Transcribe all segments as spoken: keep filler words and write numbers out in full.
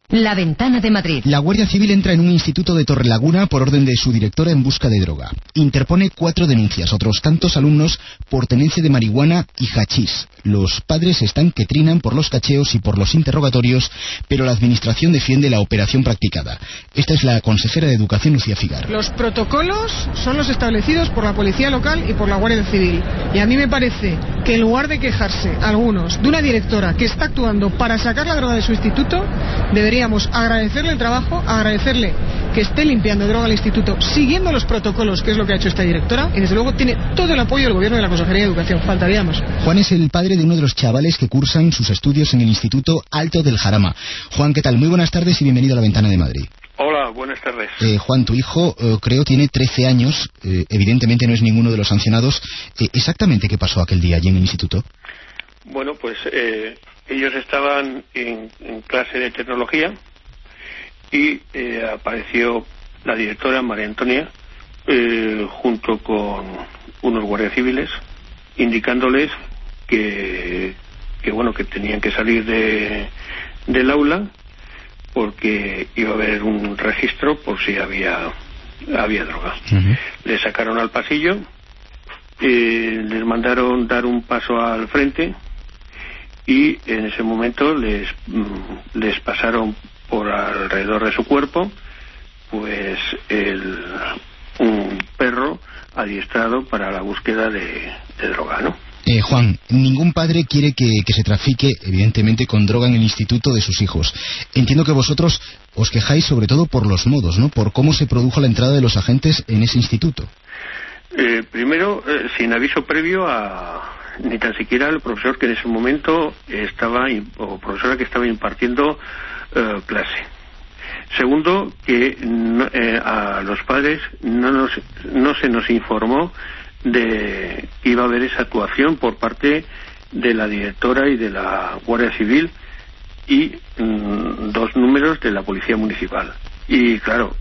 La Ventana de Madrid. La Guardia Civil entra en un instituto de Torrelaguna por orden de su directora en busca de droga. Interpone cuatro denuncias, otros tantos alumnos por tenencia de marihuana y hachís. Los padres están que trinan por los cacheos y por los interrogatorios, pero la administración defiende la operación practicada. Esta es la consejera de Educación, Lucía Figar. Los protocolos son los establecidos por la Policía Local y por la Guardia Civil. Y a mí me parece que en lugar de quejarse algunos de una directora que está actuando para sacar la droga de su instituto, debería agradecerle el trabajo, agradecerle que esté limpiando droga al instituto, siguiendo los protocolos, que es lo que ha hecho esta directora, y desde luego tiene todo el apoyo del gobierno de la Consejería de Educación, faltaríamos. Juan es el padre de uno de los chavales que cursan sus estudios en el Instituto Alto del Jarama. Juan, ¿qué tal? Muy buenas tardes y bienvenido a La Ventana de Madrid. Hola, buenas tardes. Eh, Juan, tu hijo eh, creo tiene trece años, eh, evidentemente no es ninguno de los sancionados. Eh, ¿Exactamente qué pasó aquel día allí en el instituto? Bueno, pues eh, ellos estaban en, en clase de tecnología y eh, apareció la directora María Antonia eh, junto con unos guardias civiles indicándoles que, que bueno que tenían que salir de, del aula porque iba a haber un registro por si había había droga. Uh-huh. Les sacaron al pasillo, eh, les mandaron dar un paso al frente y en ese momento les les pasaron por alrededor de su cuerpo pues el un perro adiestrado para la búsqueda de, de droga, ¿no? Eh, Juan, ningún padre quiere que, que se trafique, evidentemente, con droga en el instituto de sus hijos. Entiendo que vosotros os quejáis sobre todo por los modos, ¿no? Por cómo se produjo la entrada de los agentes en ese instituto. Eh, primero, eh, sin aviso previo a ni tan siquiera al profesor que en ese momento estaba, o profesora que estaba impartiendo eh, clase. Segundo, que no, eh, a los padres no, nos, no se nos informó de que iba a haber esa actuación por parte de la directora y de la Guardia Civil y mm, dos números de la Policía Municipal. Y claro,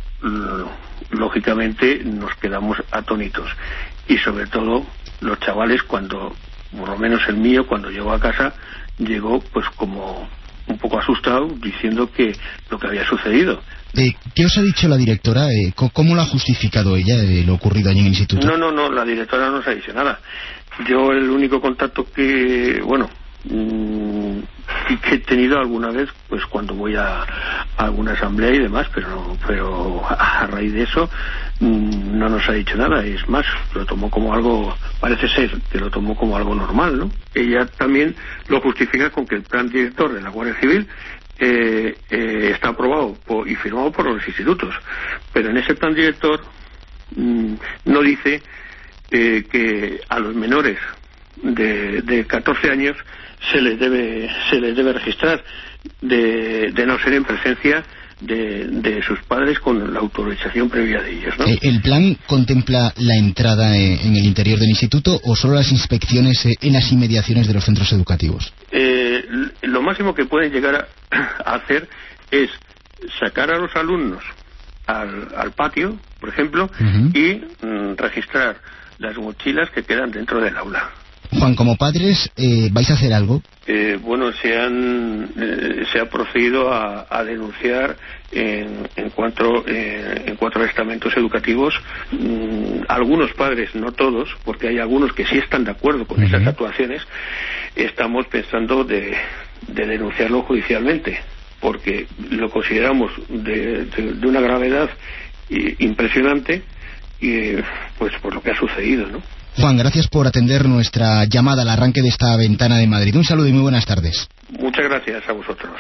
lógicamente nos quedamos atónitos. Y sobre todo los chavales, cuando, por lo menos el mío, cuando llegó a casa, llegó pues como un poco asustado, diciendo que lo que había sucedido. Eh, ¿Qué os ha dicho la directora? Eh, ¿Cómo lo ha justificado ella de lo ocurrido allí en el instituto? No, no, no, la directora no nos ha dicho nada. Yo el único contacto que, bueno, mmm, que he tenido alguna vez, pues cuando voy a, a alguna asamblea y demás, pero pero a raíz de eso mmm, no nos ha dicho nada. Es más, lo tomó como algo, parece ser que lo tomó como algo normal, ¿no? Ella también lo justifica con que el plan director de la Guardia Civil Eh, eh, está aprobado por, y firmado por los institutos, pero en ese plan director mmm, no dice eh, que a los menores de, de catorce años se les debe se les debe registrar de, de no ser en presencia de, de sus padres con la autorización previa de ellos, ¿no? ¿El plan contempla la entrada en el interior del instituto o solo las inspecciones en las inmediaciones de los centros educativos? Eh, lo máximo que pueden llegar a, a hacer es sacar a los alumnos al, al patio, por ejemplo, uh-huh. y mm, registrar las mochilas que quedan dentro del aula. Juan, como padres, eh, ¿vais a hacer algo? Eh, bueno, se han eh, se ha procedido a, a denunciar en, en cuatro eh, en cuatro estamentos educativos. Mm, algunos padres, no todos, porque hay algunos que sí están de acuerdo con uh-huh. esas actuaciones. Estamos pensando de, de denunciarlo judicialmente, porque lo consideramos de, de, de una gravedad impresionante y pues por lo que ha sucedido, ¿no? Juan, gracias por atender nuestra llamada al arranque de esta Ventana de Madrid. Un saludo y muy buenas tardes. Muchas gracias a vosotros.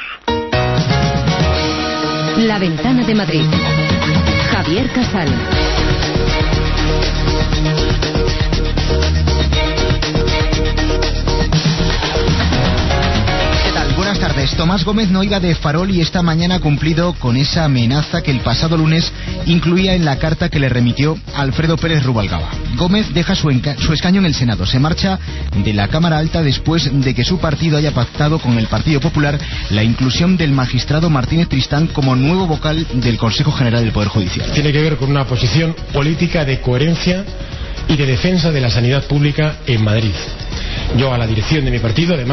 La Ventana de Madrid. Javier Casal. Buenas tardes. Tomás Gómez no iba de farol y esta mañana ha cumplido con esa amenaza que el pasado lunes incluía en la carta que le remitió Alfredo Pérez Rubalcaba. Gómez deja su, enca- su escaño en el Senado. Se marcha de la Cámara Alta después de que su partido haya pactado con el Partido Popular la inclusión del magistrado Martínez Tristán como nuevo vocal del Consejo General del Poder Judicial. Tiene que ver con una posición política de coherencia y de defensa de la sanidad pública en Madrid. Yo a la dirección de mi partido, además,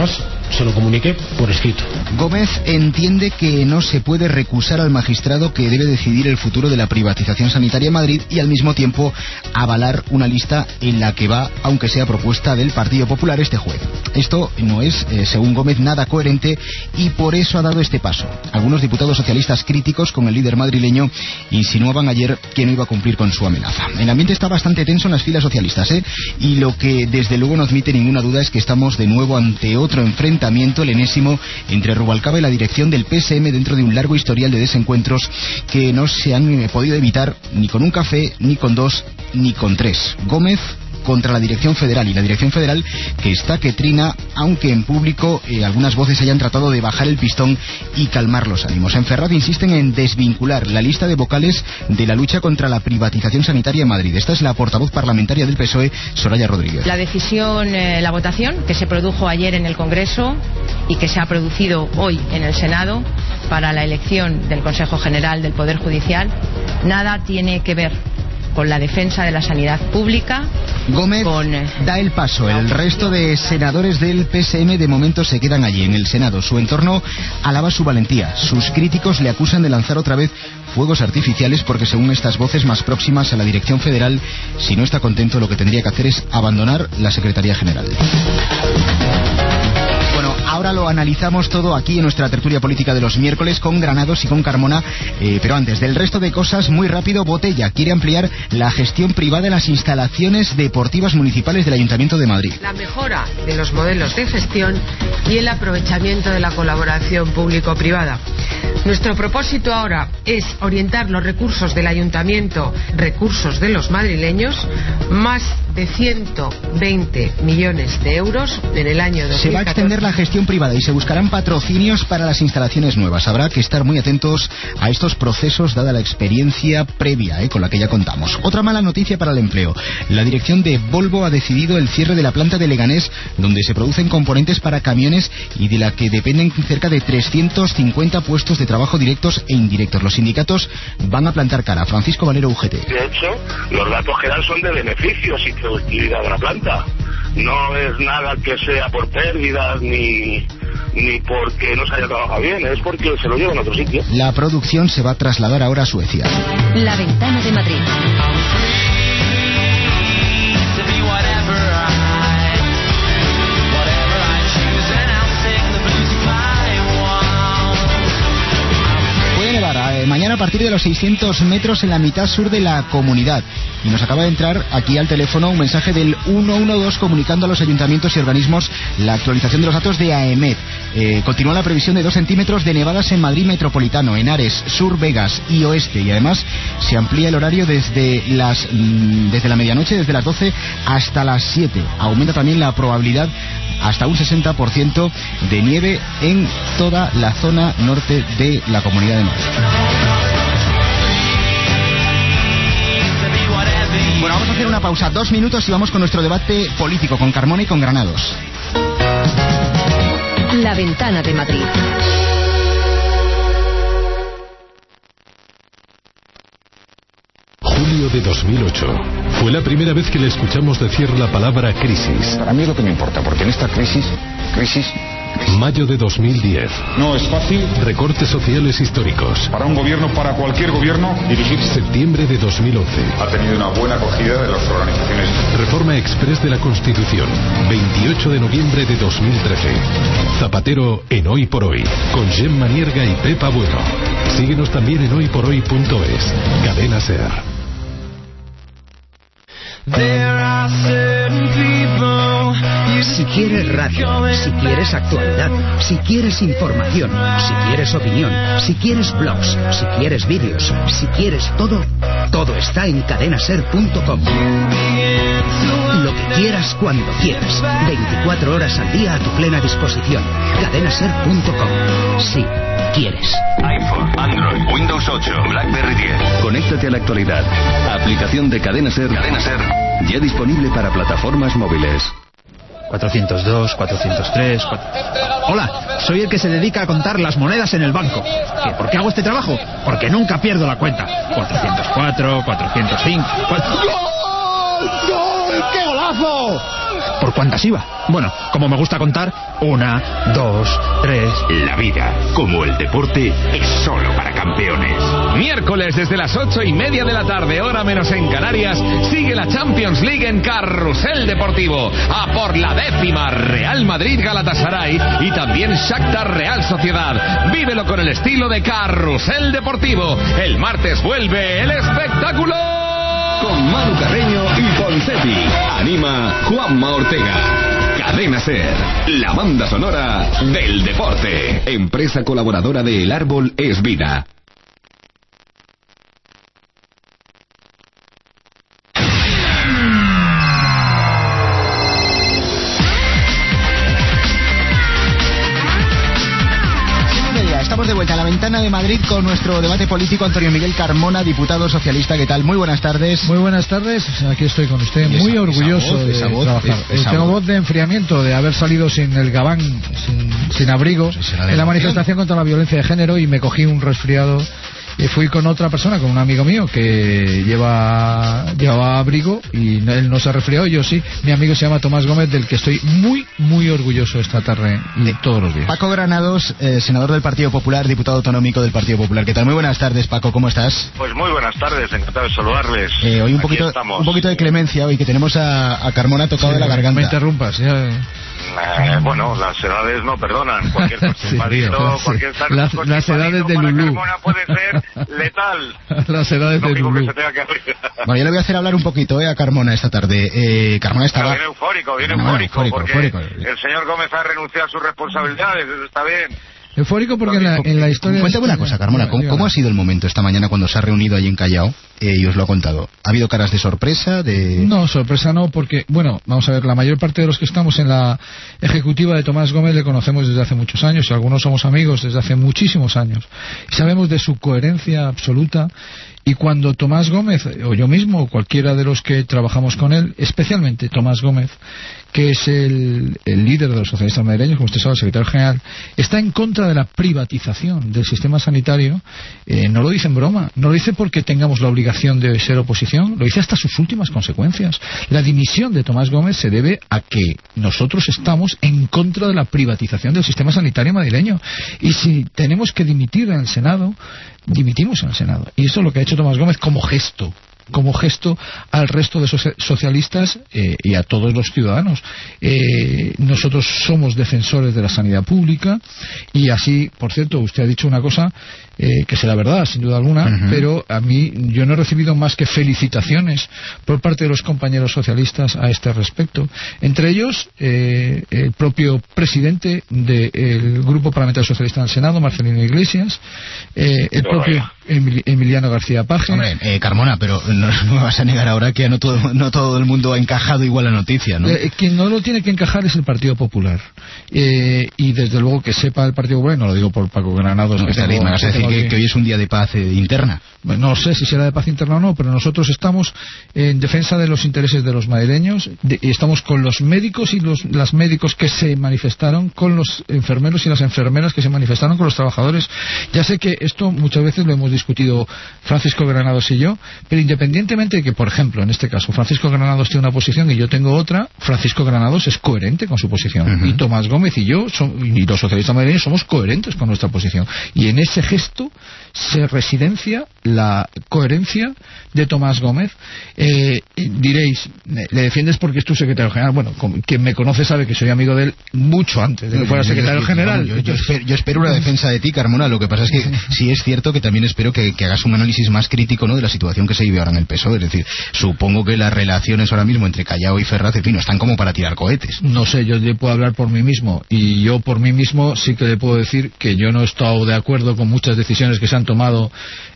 se lo comuniqué por escrito. Gómez entiende que no se puede recusar al magistrado que debe decidir el futuro de la privatización sanitaria en Madrid y al mismo tiempo avalar una lista en la que va, aunque sea propuesta del Partido Popular, este juez. Esto no es, eh, según Gómez, nada coherente y por eso ha dado este paso. Algunos diputados socialistas críticos con el líder madrileño insinuaban ayer que no iba a cumplir con su amenaza. El ambiente está bastante tenso en las filas socialistas, ¿eh? Y lo que desde luego no admite ninguna duda es que estamos de nuevo ante otro enfrentamiento, el enésimo, entre Rubalcaba y la dirección del P S M dentro de un largo historial de desencuentros que no se han eh, podido evitar ni con un café, ni con dos, ni con tres. Gómez contra la dirección federal, y la dirección federal que está que trina, aunque en público eh, algunas voces hayan tratado de bajar el pistón y calmar los ánimos. En Ferraz insisten en desvincular la lista de vocales de la lucha contra la privatización sanitaria en Madrid. Esta es la portavoz parlamentaria del P S O E, Soraya Rodríguez. La decisión, eh, la votación que se produjo ayer en el Congreso y que se ha producido hoy en el Senado para la elección del Consejo General del Poder Judicial, nada tiene que ver con la defensa de la sanidad pública. Gómez con... da el paso. El resto de senadores del P S M de momento se quedan allí en el Senado. Su entorno alaba su valentía. Sus críticos le acusan de lanzar otra vez fuegos artificiales porque, según estas voces más próximas a la dirección federal, si no está contento, lo que tendría que hacer es abandonar la Secretaría General. Bueno, ahora lo analizamos todo aquí en nuestra tertulia política de los miércoles con Granados y con Carmona, eh, pero antes del resto de cosas, muy rápido, Botella quiere ampliar la gestión privada en las instalaciones deportivas municipales del Ayuntamiento de Madrid. La mejora de los modelos de gestión y el aprovechamiento de la colaboración público-privada. Nuestro propósito ahora es orientar los recursos del Ayuntamiento, recursos de los madrileños, más de ciento veinte millones de euros en el año dos mil catorce. Se va a extender la gestión privada y se buscarán patrocinios para las instalaciones nuevas. Habrá que estar muy atentos a estos procesos, dada la experiencia previa eh, con la que ya contamos. Otra mala noticia para el empleo. La dirección de Volvo ha decidido el cierre de la planta de Leganés, donde se producen componentes para camiones y de la que dependen cerca de trescientos cincuenta puestos de trabajo directos e indirectos. Los sindicatos van a plantar cara. Francisco Valero, U G T. De hecho, los datos que dan son de beneficios y productividad de la planta. No es nada que sea por pérdidas ni, ni porque no se haya trabajado bien, es porque se lo llevan a otro sitio. La producción se va a trasladar ahora a Suecia. La Ventana de Madrid. Mañana a partir de los seiscientos metros en la mitad sur de la comunidad. Y nos acaba de entrar aquí al teléfono un mensaje del ciento doce comunicando a los ayuntamientos y organismos la actualización de los datos de AEMET. Eh, continúa la previsión de dos centímetros de nevadas en Madrid metropolitano, Henares, Sur, Vegas y Oeste. Y además se amplía el horario desde las mmm, desde la medianoche, desde las doce hasta las siete. Aumenta también la probabilidad hasta un sesenta por ciento de nieve en toda la zona norte de la Comunidad de Madrid. Bueno, vamos a hacer una pausa, dos minutos y vamos con nuestro debate político con Carmona y con Granados. La Ventana de Madrid. Julio de dos mil ocho. Fue la primera vez que le escuchamos decir la palabra crisis. Para mí es lo que me importa, porque en esta crisis, crisis... Mayo de dos mil diez. No es fácil. Recortes sociales históricos. Para un gobierno, para cualquier gobierno, dirigir. Septiembre de dos mil once. Ha tenido una buena acogida de las organizaciones. Reforma express de la Constitución. veintiocho de noviembre de dos mil trece. Zapatero en Hoy por Hoy. Con Gemma Nierga y Pepa Bueno. Síguenos también en hoy por hoy punto es. Cadena SER. Si quieres radio, si quieres actualidad, si quieres información, si quieres opinión, si quieres blogs, si quieres vídeos, si quieres todo, todo está en cadena ser punto com. Lo que quieras cuando quieras, veinticuatro horas al día a tu plena disposición. cadena ser punto com. Sí, quieres. iPhone, Android, Windows ocho, BlackBerry diez. Conéctate a la actualidad. Aplicación de Cadena Ser. Cadena Ser. Ya disponible para plataformas móviles. cuatrocientos dos, cuatrocientos tres... cuatro... Hola, soy el que se dedica a contar las monedas en el banco. ¿Qué, ¿Por qué hago este trabajo? Porque nunca pierdo la cuenta. cuatrocientos cuatro, cuatrocientos cinco... cuatro... ¡Gol! ¡Gol! ¡Qué golazo! ¡Golazo! ¿Por cuántas iba? Bueno, como me gusta contar, una, dos, tres... La vida, como el deporte, es solo para campeones. Miércoles desde las ocho y media de la tarde, hora menos en Canarias, sigue la Champions League en Carrusel Deportivo. A por la décima, Real Madrid Galatasaray y también Shakhtar Real Sociedad. Vívelo con el estilo de Carrusel Deportivo. El martes vuelve el espectáculo. Con Manu Carreño y Ponseti. Anima Juanma Ortega. Cadena Ser, la banda sonora del deporte. Empresa colaboradora de El Árbol es Vida. Estamos de vuelta a la ventana de Madrid con nuestro debate político. Antonio Miguel Carmona, diputado socialista. ¿Qué tal? Muy buenas tardes. Muy buenas tardes. Aquí estoy con usted, muy esa, orgulloso esa voz, de esa voz, trabajar. Esa Tengo voz. voz de enfriamiento, de haber salido sin el gabán, sin, sin abrigo, pues en la manifestación contra la violencia de género, y me cogí un resfriado. Y fui con otra persona, con un amigo mío que lleva llevaba abrigo y él no se ha resfriado, yo sí. Mi amigo se llama Tomás Gómez, del que estoy muy, muy orgulloso esta tarde y todos los días. Paco Granados, eh, senador del Partido Popular, diputado autonómico del Partido Popular. ¿Qué tal? Muy buenas tardes, Paco, ¿cómo estás? Pues muy buenas tardes, encantado de saludarles. Eh, hoy un poquito, un poquito de clemencia hoy, que tenemos a, a Carmona tocado sí, de la garganta. No me interrumpas, ya... Eh, bueno, las edades no perdonan. Cualquier cosa sí, tío, cualquier sí. Las, las edades de Lulú. Puede ser letal. Las edades de Lulú. Que se tenga que abrir. Bueno, yo le voy a hacer hablar un poquito eh, a Carmona esta tarde. Eh, Carmona estaba... Pero viene eufórico, viene bueno, eufórico, eufórico, porque eufórico. El señor Gómez ha renunciado a sus responsabilidades, eso está bien. Eufórico porque en la, en la historia... Cuéntame una cosa, Carmona, ¿cómo, ¿cómo ha sido el momento esta mañana cuando se ha reunido allí en Callao eh, y os lo ha contado? ¿Ha habido caras de sorpresa? de No, sorpresa no, porque, bueno, vamos a ver, la mayor parte de los que estamos en la ejecutiva de Tomás Gómez le conocemos desde hace muchos años, y algunos somos amigos desde hace muchísimos años. Y sabemos de su coherencia absoluta. Y cuando Tomás Gómez, o yo mismo, o cualquiera de los que trabajamos con él, especialmente Tomás Gómez, que es el, el líder de los socialistas madrileños, como usted sabe, el secretario general, está en contra de la privatización del sistema sanitario, eh, no lo dice en broma, no lo dice porque tengamos la obligación de ser oposición, lo dice hasta sus últimas consecuencias. La dimisión de Tomás Gómez se debe a que nosotros estamos en contra de la privatización del sistema sanitario madrileño. Y si tenemos que dimitir en el Senado, dimitimos en el Senado. Y eso es lo que ha hecho Tomás Gómez como gesto, como gesto al resto de socialistas eh, y a todos los ciudadanos. Eh, nosotros somos defensores de la sanidad pública, y así, por cierto, usted ha dicho una cosa eh, que será verdad, sin duda alguna, uh-huh. pero a mí yo no he recibido más que felicitaciones por parte de los compañeros socialistas a este respecto. Entre ellos, eh, el propio presidente del Grupo Parlamentario Socialista en el Senado, Marcelino Iglesias, eh, el propio Emil- Emiliano García Paje. Hombre, eh, Carmona, pero no, no me vas a negar ahora que no todo, no todo el mundo ha encajado igual la noticia, ¿no? Eh, quien no lo tiene que encajar es el Partido Popular. Eh, y desde luego que sepa el Partido Popular, no lo digo por Paco Granados. No, que tengo, me vas a decir que, que, que hoy es un día de paz eh, interna. Bueno, no sé si será de paz interna o no, pero nosotros estamos en defensa de los intereses de los madrileños, de, y estamos con los médicos y los las médicos que se manifestaron, con los enfermeros y las enfermeras que se manifestaron, con los trabajadores. Ya sé que esto muchas veces lo hemos discutido Francisco Granados y yo, pero independientemente de que, por ejemplo, en este caso, Francisco Granados tiene una posición y yo tengo otra, Francisco Granados es coherente con su posición. Uh-huh. Y Tomás Gómez y yo, son, y los socialistas madrileños, somos coherentes con nuestra posición. Y en ese gesto se residencia la coherencia de Tomás Gómez. Eh, diréis, le defiendes porque es tu secretario general. Bueno, quien me conoce sabe que soy amigo de él mucho antes de que fuera secretario yo, general. Yo, yo, espero, yo espero una defensa de ti, Carmona. Lo que pasa es que sí es cierto que también espero que, que hagas un análisis más crítico, ¿no?, de la situación que se vive ahora en el P S O E. Es decir, supongo que las relaciones ahora mismo entre Callao y Ferraz, en fin, no están como para tirar cohetes. No sé, yo le puedo hablar por mí mismo, y yo por mí mismo sí que le puedo decir que yo no he estado de acuerdo con muchas decisiones que se han tomado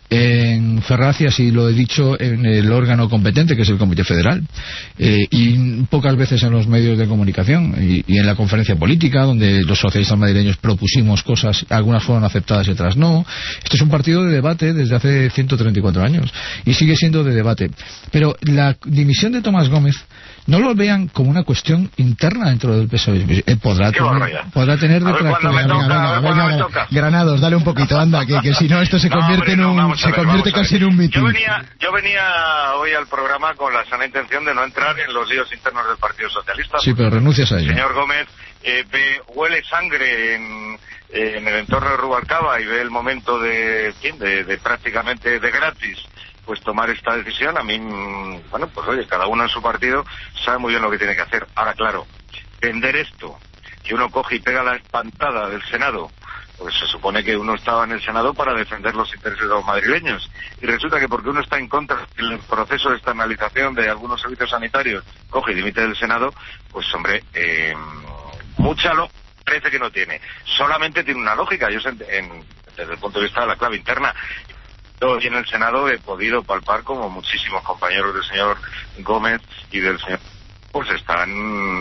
en Ferraz, y así lo he dicho en el órgano competente, que es el Comité Federal, eh, y pocas veces en los medios de comunicación y, y en la conferencia política, donde los socialistas madrileños propusimos cosas, algunas fueron aceptadas y otras no. Este es un partido de debate desde hace ciento treinta y cuatro años y sigue siendo de debate, pero la dimisión de Tomás Gómez no lo vean como una cuestión interna dentro del P S O E. Eh, podrá, tener, podrá tener detractores. Granados, dale un poquito, anda, que, que si no esto se no, convierte hombre, en un no, se ver, convierte casi en un mitin. Yo venía, yo venía hoy al programa con la sana intención de no entrar en los líos internos del Partido Socialista. Sí, pero renuncias a ello. El señor Gómez eh, ve, huele sangre en, eh, en el entorno de Rubalcaba y ve el momento de, en fin, de, de prácticamente de gratis pues tomar esta decisión. A mí, bueno, pues oye, cada uno en su partido sabe muy bien lo que tiene que hacer. Ahora, claro, vender esto, que uno coge y pega la espantada del Senado, pues se supone que uno estaba en el Senado para defender los intereses de los madrileños, y resulta que porque uno está en contra del proceso de externalización de algunos servicios sanitarios, coge y dimite del Senado, pues hombre, eh, mucha lo parece que no tiene. Solamente tiene una lógica, yo sé, en, desde el punto de vista de la clave interna. Hoy en el Senado he podido palpar como muchísimos compañeros del señor Gómez y del señor pues están,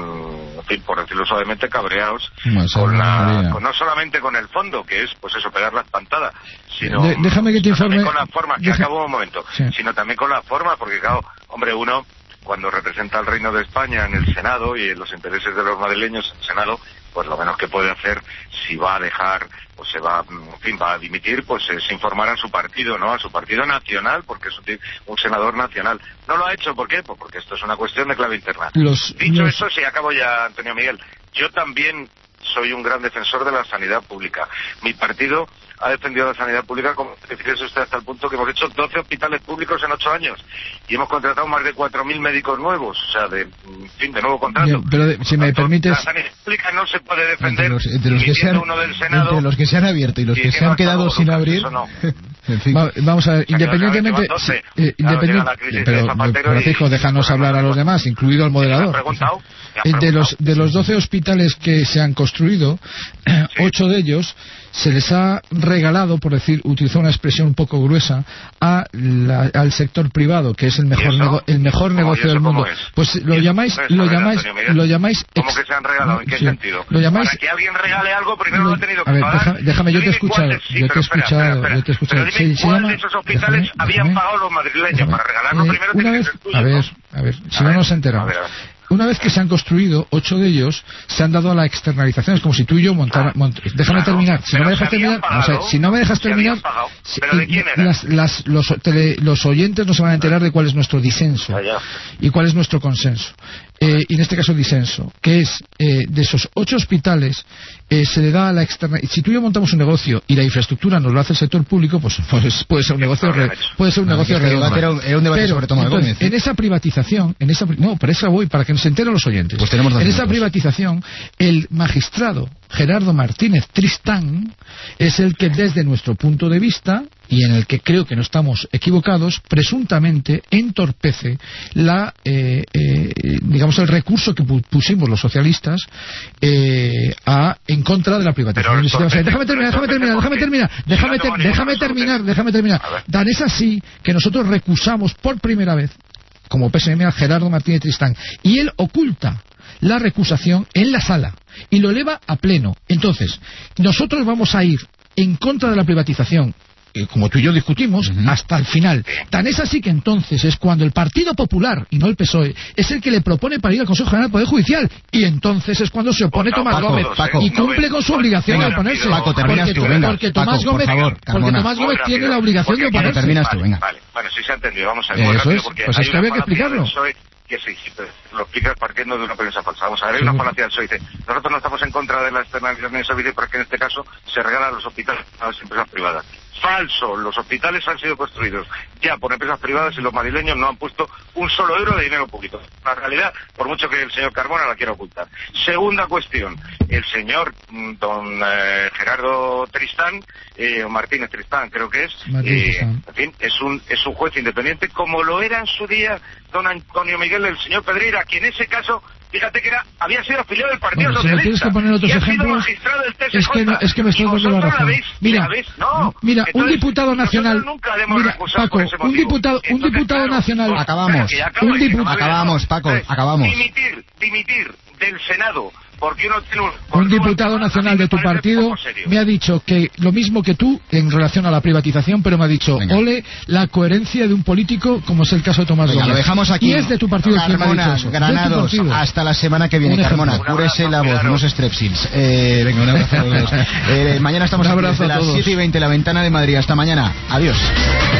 en fin, por decirlo suavemente, cabreados con la, con, no solamente con el fondo, que es pues eso, pegar la espantada, sino, de, déjame que te informe, con la forma, que deja... acabo un momento, sí. sino también con la forma, porque claro, hombre, uno cuando representa al Reino de España en el Senado y en los intereses de los madrileños en el Senado, pues lo menos que puede hacer, si va a dejar o se va, en fin, va a dimitir, pues es informar a su partido, ¿no? A su partido nacional, porque es un, un senador nacional. No lo ha hecho, ¿por qué? Pues porque esto es una cuestión de clave interna. Los, Dicho los... eso, sí, acabo ya, Antonio Miguel. Yo también soy un gran defensor de la sanidad pública. Mi partido ha defendido la sanidad pública, como fíjese usted, hasta el punto que hemos hecho doce hospitales públicos en ocho años y hemos contratado más de cuatro mil médicos nuevos, o sea, de, en fin, de nuevo contrato. Bien, pero de, si me permites... La sanidad pública no se puede defender entre los, entre los que se han, uno del Senado, entre los que se han abierto y los que se han quedado sin abrir... No. En fin. Va, vamos a ver, independientemente... Sí, eh, independiente, pero, Francisco, y... déjanos hablar a los demás, incluido al moderador. Eh, de los de los doce hospitales que se han construido, sí. ocho de ellos se les ha regalado, por decir, utilizar una expresión un poco gruesa, a la, al sector privado, que es el mejor nego, el mejor negocio del mundo. Pues lo llamáis, lo llamáis, lo llamáis. ¿Cómo que se han regalado? ¿En qué sí, sentido? Lo llamáis. Para que alguien regale algo, primero lo, lo ha tenido que a ver, pagar. Déjame, déjame yo te he escuchado, sí, yo te he escuchado, espera, espera, yo te he escuchado. Pero dime, se, ¿cuál se llama, de esos hospitales déjame, habían déjame, pagado los madrileños? Déjame, para regalarlo eh, primero una vez, tuyo, a ver, ¿no? a ver, si a no ver, nos enteramos. A ver, a ver. Una vez que se han construido, ocho de ellos se han dado a la externalización. Es como si tú y yo montara... Mont... Déjame claro, terminar. Si no me dejas terminar... Pagado, o sea, si no me dejas terminar... Si, ¿Pero de quién era? Las, las, los, tele, los oyentes no se van a enterar de cuál es nuestro disenso Allá. y cuál es nuestro consenso. Eh, y en este caso disenso, que es eh, de esos ocho hospitales eh, se le da a la externa. Si tú y yo montamos un negocio y la infraestructura nos lo hace el sector público, pues, pues puede ser un negocio re, puede ser un no, negocio redondo. Era un, era un debate pero, sobre Tomás entonces, Gómez. ¿eh? En esa privatización, en esa no, para eso voy, para que se enteren los oyentes. Pues tenemos dos en minutos. esa privatización, el magistrado Gerardo Martínez Tristán es el que, desde nuestro punto de vista, y en el que creo que no estamos equivocados, presuntamente entorpece la, eh, eh, digamos, el recurso que pusimos los socialistas eh, a, en contra de la privatización. O sea, déjame terminar, déjame terminar, déjame terminar, déjame, ter, déjame terminar, déjame terminar. Tan es así que nosotros recusamos por primera vez, como P S M, a Gerardo Martínez Tristán, y él oculta la recusación en la sala y lo eleva a pleno. Entonces, nosotros vamos a ir en contra de la privatización, eh, como tú y yo discutimos, uh-huh. hasta el final. Tan es así que entonces es cuando el Partido Popular, y no el P S O E, es el que le propone para ir al Consejo General del Poder Judicial, y entonces es cuando se opone Tomás Paco, Gómez Paco, y cumple con su obligación venga, de oponerse. Paco, terminas porque, tú, venga. Porque Tomás Paco, Gómez, por favor, porque Tomás Gómez tiene la obligación de oponerse. Terminas tú, venga. Vale, bueno, sí se ha entendido, vamos a ver. Eh, muy eso rápido, es, porque pues hay es que había que explicarlo. Que sí, lo explicas partiendo de una premisa falsa. Vamos a ver, hay una falacia del P S O E. Dice, nosotros no estamos en contra de la externalización del servicio porque en este caso se regalan los hospitales a las empresas privadas. Falso, los hospitales han sido construidos ya por empresas privadas y los madrileños no han puesto un solo euro de dinero público. La realidad, por mucho que el señor Carmona la quiera ocultar. Segunda cuestión, el señor don eh, Gerardo Tristán, eh, o Martínez Tristán creo que es, eh, en fin, es un, es un juez independiente como lo era en su día don Antonio Miguel, el señor Pedreira, que en ese caso, fíjate que era, había sido afiliado del Partido bueno, Socialista. Si tienes que poner otros ejemplos, es que, no, es que me estoy dando la razón. Veis, mira, la veis, no, mira entonces, un diputado nacional, mira, Paco, un diputado, un diputado claro, nacional, acabamos, un diputado, acabamos, Paco, acabamos. Dimitir, dimitir del Senado ¿Por qué no tiene un... Un diputado nacional de tu partido me ha dicho que lo mismo que tú en relación a la privatización, pero me ha dicho, venga, ole la coherencia de un político como es el caso de Tomás Gómez. Lo dejamos aquí. Y es de tu partido. Carmona, Granados, hasta la semana que viene. Carmona, cúrese la voz, unos strepsils. Eh, venga, un abrazo a todos. Eh, mañana estamos aquí desde las siete y veinte, La Ventana de Madrid. Hasta mañana. Adiós.